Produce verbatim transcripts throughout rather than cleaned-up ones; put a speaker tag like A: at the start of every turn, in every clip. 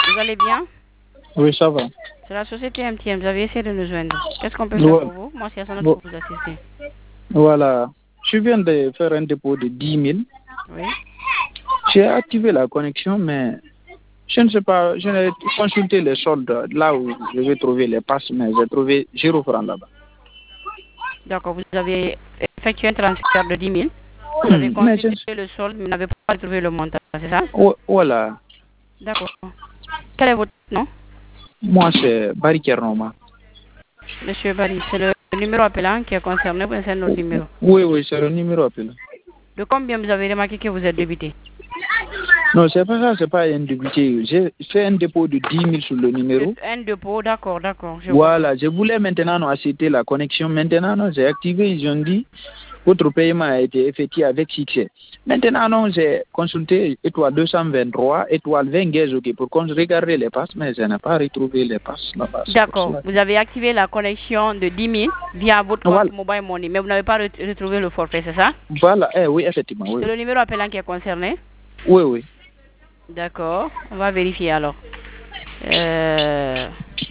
A: Vous allez bien?
B: Oui, ça va.
A: C'est la société M T N, vous avez essayé de nous joindre. Qu'est-ce qu'on peut faire
B: Ouais.
A: pour vous? Moi, c'est Assanat
B: Bon.
A: pour vous assister.
B: Voilà. Je viens de faire un dépôt de dix mille.
A: Oui.
B: J'ai activé la connexion, mais je ne sais pas, je n'ai consulté les soldes là où je vais trouver les passes, mais j'ai trouvé zéro franc là-bas.
A: D'accord, vous avez effectué un transfert de dix mille. Vous avez
B: Mais je...
A: consulté le solde, mais vous n'avez pas trouvé le montant, c'est ça?
B: Oh, voilà.
A: D'accord. Quel est votre nom?
B: Moi, c'est Barry Kernoma.
A: Monsieur Barry, c'est le numéro appelant qui est concerné, ou c'est notre numéro?
B: Oui, oui, c'est le numéro appelant.
A: De combien vous avez remarqué que vous êtes débité?
B: Non, c'est pas ça, c'est pas un débité. J'ai fait un dépôt de dix mille sur le numéro.
A: Un dépôt, d'accord, d'accord. Je
B: Voilà, je voulais maintenant non, acheter la connexion. Maintenant, non, j'ai activé, ils ont dit, votre paiement a été effectué avec succès. Maintenant, non, j'ai consulté étoile deux cent vingt-trois, étoile vingt gaz, ok, pour qu'on regarde les passes, mais je n'ai pas retrouvé les passes là-bas.
A: D'accord, vous avez activé la connexion de dix mille via votre compte
B: Voilà.
A: Mobile Money, mais vous n'avez pas re- retrouvé le forfait, c'est ça?
B: Voilà, eh, oui, effectivement, oui.
A: C'est le numéro appelant qui est concerné?
B: Oui, oui.
A: D'accord, on va vérifier alors. Euh...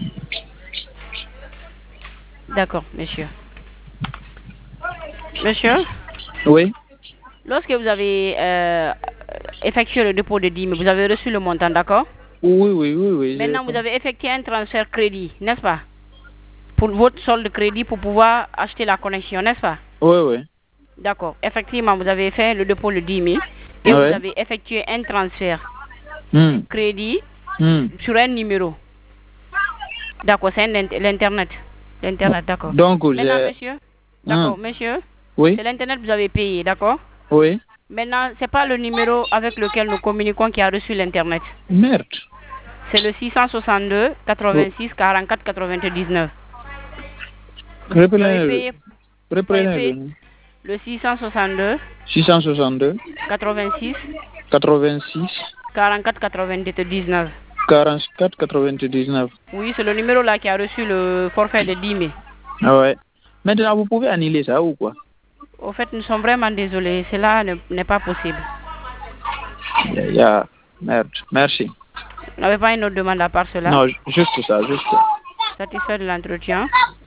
A: D'accord, monsieur. Monsieur,
B: Oui.
A: lorsque vous avez euh, effectué le dépôt de dix mille, vous avez reçu le montant, d'accord?
B: Oui, oui, oui, oui.
A: Maintenant, vous avez effectué un transfert crédit, n'est-ce pas? Pour votre solde crédit pour pouvoir acheter la connexion, n'est-ce pas?
B: Oui, oui.
A: D'accord. Effectivement, vous avez fait le dépôt de dix mille et
B: Ouais.
A: vous avez effectué un transfert
B: Hmm.
A: crédit
B: Hmm.
A: sur un numéro. D'accord, c'est l'Internet. L'Internet, d'accord.
B: Donc,
A: Maintenant,
B: j'ai...
A: monsieur, d'accord,
B: Hmm.
A: monsieur,
B: Oui,
A: c'est l'Internet que vous avez payé, d'accord?
B: oui.
A: Maintenant, c'est pas le numéro avec lequel nous communiquons qui a reçu l'Internet.
B: Merde.
A: C'est le six cent soixante-deux, quatre-vingt-six, quarante-quatre, quatre-vingt-dix-neuf. Vous avez
B: Reprenez,
A: payé, vous avez
B: reprenez
A: payé
B: le
A: le six cent soixante-deux,
B: six cent soixante-deux,
A: quatre-vingt-six,
B: quatre-vingt-six,
A: quarante-quatre, quatre-vingt-dix-neuf.
B: quarante-quatre, quatre-vingt-dix-neuf.
A: Oui, c'est le numéro là qui a reçu le forfait de dix mille.
B: Ah ouais. Maintenant, vous pouvez annuler ça ou quoi?
A: Au fait, nous sommes vraiment désolés. Cela ne- n'est pas possible.
B: Ya, ya. Merde. Merci.
A: Vous n'avez pas une autre demande à part cela?
B: Non, juste ça, juste ça.
A: Satisfait de l'entretien?